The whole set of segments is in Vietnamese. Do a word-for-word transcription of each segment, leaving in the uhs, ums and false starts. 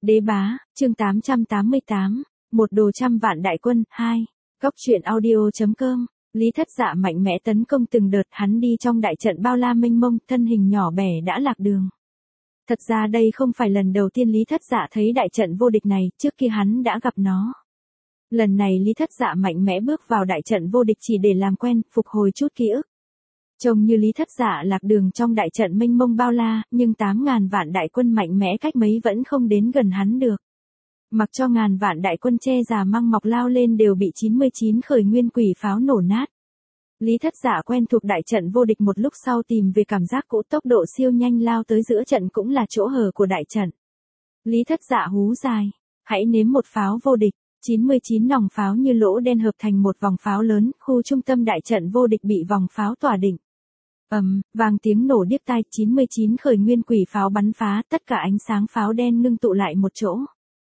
Đế bá, chương tám trăm tám mươi tám, một đồ trăm vạn đại quân, hai. Góc truyện audio.com, Lý Thất Dạ mạnh mẽ tấn công từng đợt, hắn đi trong đại trận bao la mênh mông, thân hình nhỏ bé đã lạc đường. Thật ra đây không phải lần đầu tiên Lý Thất Dạ thấy đại trận vô địch này, trước kia hắn đã gặp nó. Lần này Lý Thất Dạ mạnh mẽ bước vào đại trận vô địch chỉ để làm quen, phục hồi chút ký ức. Trông như Lý Thất Dạ lạc đường trong đại trận mênh mông bao la, nhưng tám ngàn vạn đại quân mạnh mẽ cách mấy vẫn không đến gần hắn được. Mặc cho ngàn vạn đại quân che già măng mọc lao lên đều bị chín mươi chín khởi nguyên quỷ pháo nổ nát. Lý Thất Dạ quen thuộc đại trận vô địch một lúc sau tìm về cảm giác cũ, tốc độ siêu nhanh lao tới giữa trận cũng là chỗ hở của đại trận. Lý Thất Dạ hú dài, hãy nếm một pháo vô địch. chín mươi chín nòng pháo như lỗ đen hợp thành một vòng pháo lớn, khu trung tâm đại trận vô địch bị vòng pháo tỏa định. Ầm, um, vang tiếng nổ điếc tai, chín mươi chín khởi nguyên quỷ pháo bắn phá, tất cả ánh sáng pháo đen ngưng tụ lại một chỗ.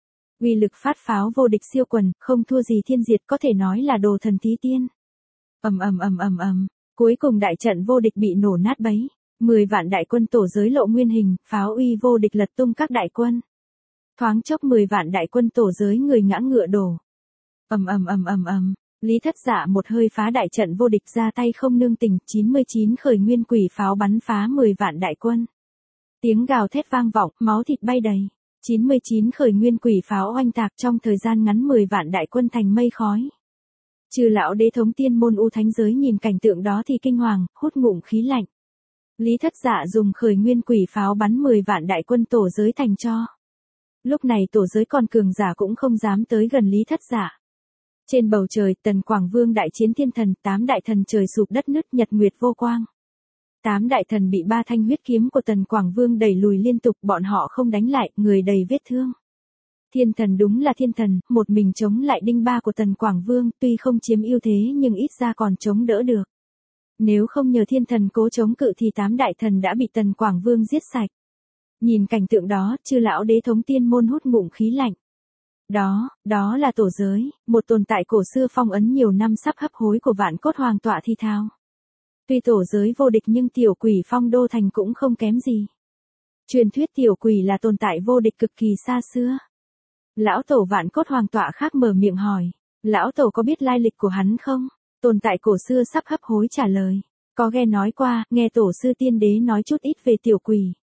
Uy lực phát pháo vô địch siêu quần, không thua gì thiên diệt, có thể nói là đồ thần tí tiên. Ầm ầm ầm ầm ầm, cuối cùng đại trận vô địch bị nổ nát bấy, mười vạn đại quân tổ giới lộ nguyên hình, pháo uy vô địch lật tung các đại quân. Thoáng chốc mười vạn đại quân tổ giới người ngã ngựa đổ. Ầm ầm ầm ầm ầm, Lý Thất Dạ một hơi phá đại trận vô địch, ra tay không nương tình, chín mươi chín khởi nguyên quỷ pháo bắn phá mười vạn đại quân. Tiếng gào thét vang vọng, máu thịt bay đầy. chín mươi chín khởi nguyên quỷ pháo oanh tạc, trong thời gian ngắn mười vạn đại quân thành mây khói. Trừ lão đế thống tiên môn u thánh giới nhìn cảnh tượng đó thì kinh hoàng, hút ngụm khí lạnh. Lý Thất Dạ dùng khởi nguyên quỷ pháo bắn mười vạn đại quân tổ giới thành tro. Lúc này tổ giới còn cường giả cũng không dám tới gần Lý Thất Dạ. Trên bầu trời, Tần Quảng Vương đại chiến thiên thần, tám đại thần trời sụp đất nứt, nhật nguyệt vô quang. Tám đại thần bị ba thanh huyết kiếm của Tần Quảng Vương đẩy lùi liên tục, bọn họ không đánh lại, người đầy vết thương. Thiên thần đúng là thiên thần, một mình chống lại đinh ba của Tần Quảng Vương, tuy không chiếm ưu thế nhưng ít ra còn chống đỡ được. Nếu không nhờ thiên thần cố chống cự thì tám đại thần đã bị Tần Quảng Vương giết sạch. Nhìn cảnh tượng đó, chư lão đế thống tiên môn hút ngụm khí lạnh. Đó, đó là tổ giới, một tồn tại cổ xưa phong ấn nhiều năm sắp hấp hối của vạn cốt hoàng tọa thi thao. Tuy tổ giới vô địch nhưng tiểu quỷ phong đô thành cũng không kém gì. Truyền thuyết tiểu quỷ là tồn tại vô địch cực kỳ xa xưa. Lão tổ vạn cốt hoàng tọa khác mở miệng hỏi, lão tổ có biết lai lịch của hắn không? Tồn tại cổ xưa sắp hấp hối trả lời, có nghe nói qua, nghe tổ sư tiên đế nói chút ít về tiểu quỷ.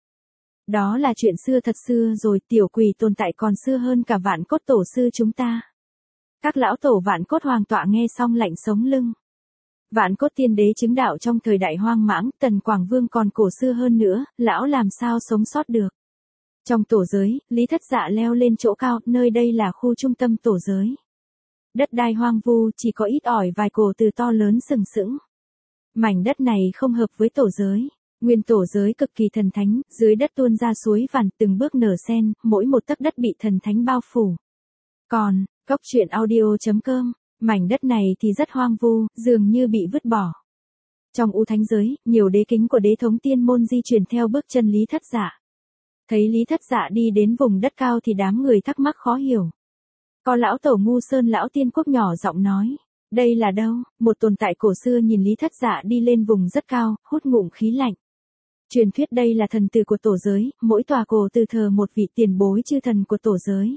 Đó là chuyện xưa thật xưa rồi, tiểu quỷ tồn tại còn xưa hơn cả vạn cốt tổ sư chúng ta. Các lão tổ vạn cốt hoàng tọa nghe xong lạnh sống lưng. Vạn cốt tiên đế chứng đạo trong thời đại hoang mãng, Tần Quảng Vương còn cổ xưa hơn nữa, lão làm sao sống sót được. Trong tổ giới, Lý Thất Dạ leo lên chỗ cao, nơi đây là khu trung tâm tổ giới. Đất đai hoang vu, chỉ có ít ỏi vài cổ từ to lớn sừng sững. Mảnh đất này không hợp với tổ giới. Nguyên tổ giới cực kỳ thần thánh, dưới đất tuôn ra suối vằn, từng bước nở sen, mỗi một tấc đất bị thần thánh bao phủ. Còn, góc truyện audio.com, mảnh đất này thì rất hoang vu, dường như bị vứt bỏ. Trong u thánh giới, nhiều đế kính của đế thống tiên môn di chuyển theo bước chân Lý Thất Dạ. Thấy Lý Thất Dạ đi đến vùng đất cao thì đám người thắc mắc khó hiểu. Có lão tổ ngu sơn lão tiên quốc nhỏ giọng nói, đây là đâu? Một tồn tại cổ xưa nhìn Lý Thất Dạ đi lên vùng rất cao, hút ngụm khí lạnh. Truyền thuyết đây là thần tử của tổ giới, mỗi tòa cổ từ thờ một vị tiền bối chư thần của tổ giới.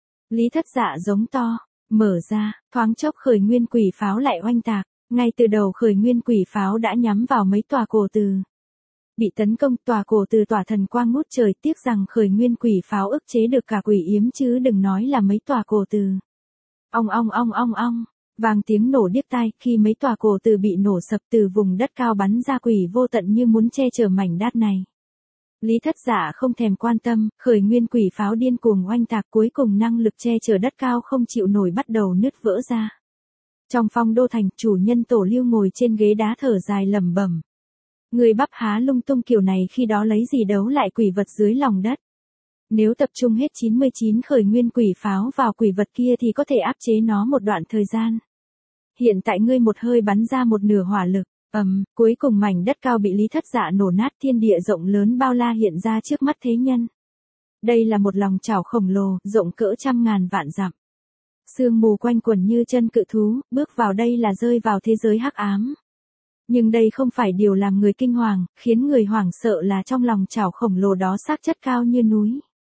Lý Thất Dạ giống to, mở ra, thoáng chốc khởi nguyên quỷ pháo lại oanh tạc, ngay từ đầu khởi nguyên quỷ pháo đã nhắm vào mấy tòa cổ từ. Bị tấn công, tòa cổ từ tỏa thần quang ngút trời, tiếc rằng khởi nguyên quỷ pháo ức chế được cả quỷ yếm chứ đừng nói là mấy tòa cổ từ. Ong ong ong ong ong, vang tiếng nổ điếc tai, khi mấy tòa cổ từ bị nổ sập từ vùng đất cao bắn ra quỷ vô tận như muốn che chở mảnh đất này. Lý Thất Dạ không thèm quan tâm, khởi nguyên quỷ pháo điên cuồng oanh tạc, cuối cùng năng lực che chở đất cao không chịu nổi bắt đầu nứt vỡ ra. Trong phong đô thành, chủ nhân tổ Lưu ngồi trên ghế đá thở dài lẩm bẩm. Người bắp há lung tung kiểu này khi đó lấy gì đấu lại quỷ vật dưới lòng đất. Nếu tập trung hết chín mươi chín khởi nguyên quỷ pháo vào quỷ vật kia thì có thể áp chế nó một đoạn thời gian. Hiện tại ngươi một hơi bắn ra một nửa hỏa lực, ầm, um, cuối cùng mảnh đất cao bị Lý Thất Dạ nổ nát, thiên địa rộng lớn bao la hiện ra trước mắt thế nhân. Đây là một lòng chảo khổng lồ, rộng cỡ trăm ngàn vạn dặm. Sương mù quanh quẩn như chân cự thú, bước vào đây là rơi vào thế giới hắc ám. Nhưng đây không phải điều làm người kinh hoàng, khiến người hoảng sợ là trong lòng chảo khổng lồ đó xác chất cao như núi.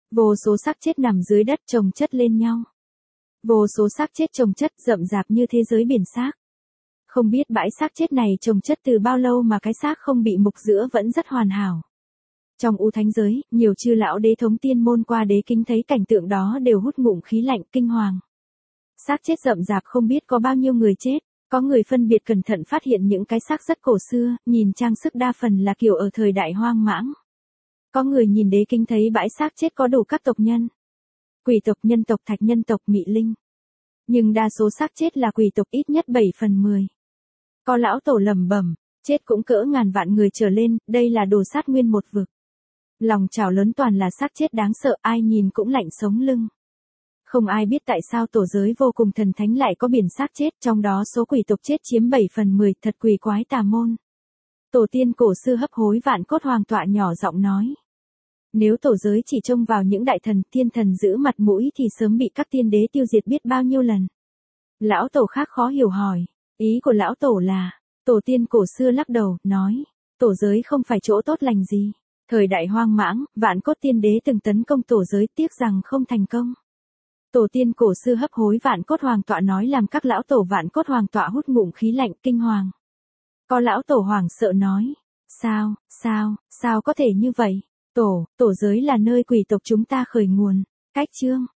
Vô số xác chết nằm dưới đất chồng chất lên nhau. Vô số xác chết chồng chất rậm rạp như thế giới biển xác. Không biết bãi xác chết này chồng chất từ bao lâu mà cái xác không bị mục giữa vẫn rất hoàn hảo. Trong u thánh giới, nhiều chư lão đế thống tiên môn qua đế kinh thấy cảnh tượng đó đều hút ngụm khí lạnh kinh hoàng. Xác chết rậm rạp không biết có bao nhiêu người chết, có người phân biệt cẩn thận phát hiện những cái xác rất cổ xưa, nhìn trang sức đa phần là kiểu ở thời đại hoang mãng. Có người nhìn đế kinh thấy bãi xác chết có đủ các tộc nhân. Quỷ tộc, nhân tộc, thạch nhân tộc, mị linh. Nhưng đa số xác chết là quỷ tộc ít nhất bảy phần mười. Có lão tổ lẩm bẩm, chết cũng cỡ ngàn vạn người trở lên, đây là đồ sát nguyên một vực. Lòng trào lớn toàn là xác chết đáng sợ, ai nhìn cũng lạnh sống lưng. Không ai biết tại sao tổ giới vô cùng thần thánh lại có biển xác chết, trong đó số quỷ tộc chết chiếm bảy phần mười, thật quỷ quái tà môn. Tổ tiên cổ xưa hấp hối vạn cốt hoàng tọa nhỏ giọng nói. Nếu tổ giới chỉ trông vào những đại thần, thiên thần giữ mặt mũi thì sớm bị các tiên đế tiêu diệt biết bao nhiêu lần. Lão tổ khác khó hiểu hỏi, ý của lão tổ là, tổ tiên cổ xưa lắc đầu, nói, tổ giới không phải chỗ tốt lành gì. Thời đại hoang mãng, vạn cốt tiên đế từng tấn công tổ giới tiếc rằng không thành công. Tổ tiên cổ xưa hấp hối vạn cốt hoàng tọa nói làm các lão tổ vạn cốt hoàng tọa hút ngụm khí lạnh kinh hoàng. Có lão tổ hoàng sợ nói, sao, sao, sao có thể như vậy? Tổ, tổ giới là nơi quỷ tộc chúng ta khởi nguồn. Cách chương